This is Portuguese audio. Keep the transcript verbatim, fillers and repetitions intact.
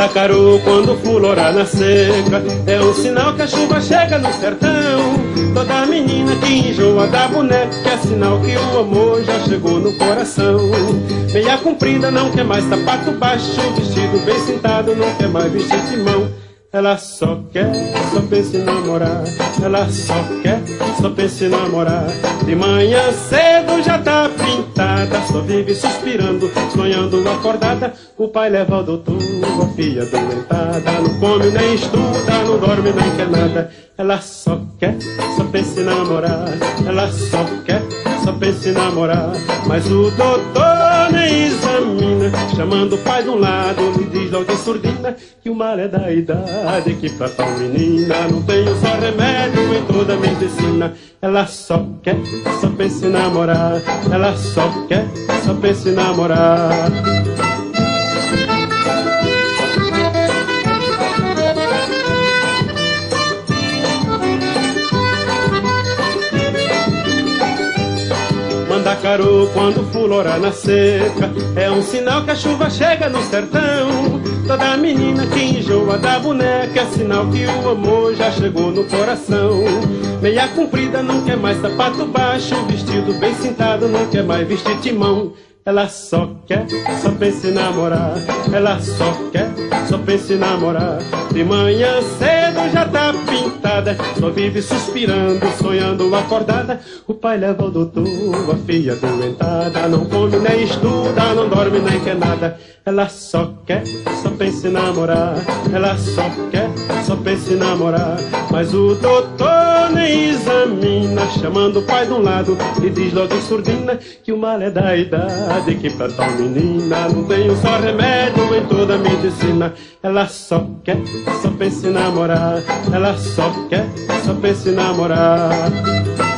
Mandacaru, quando fulorar na seca, é um sinal que a chuva chega no sertão. Toda menina que enjoa da boneca, é sinal que o amor já chegou no coração. Meia comprida não quer mais sapato baixo, vestido bem sentado não quer mais vestir de mão. Ela só quer, só pensa em namorar. Ela só quer, só pensa em namorar. De manhã cedo já tá pintada, só vive suspirando, sonhando acordada. O pai leva ao doutor, a filha doentada, não come nem estuda, não dorme nem quer nada. Ela só quer, só pensa em namorar. Ela só quer, só pensa em namorar. Mas o doutor nem examina, chamando o pai de um lado, lhe diz logo de surdina que o mal é da idade, que pra tal menina não tem um só remédio em toda a medicina. Ela só quer, só pensa em namorar. Ela só quer, só pensa em namorar. Mandacaru, quando fulorar na seca, é um sinal que a chuva chega no sertão. Toda menina que enjoa da boneca, é sinal que o amor já chegou no coração. Meia comprida não quer mais sapato baixo, vestido bem sentado não quer mais vestir timão. Ela só quer, só pensa em namorar. Ela só quer, só pensa em namorar. De manhã cedo já tá pintada, só vive suspirando, sonhando acordada. O pai leva ao doutor, a filha doentada, não come nem estuda, não dorme nem quer nada. Ela só quer, só pensa em namorar. Ela só quer, só pensa em namorar. Mas o doutor nem examina, chamando o pai de um lado, e diz logo em surdina que o mal é da idade, que pra tal menina não tem um só remédio em toda a medicina. Ela só quer, só pensa em namorar. Ela só quer, só pensa em namorar.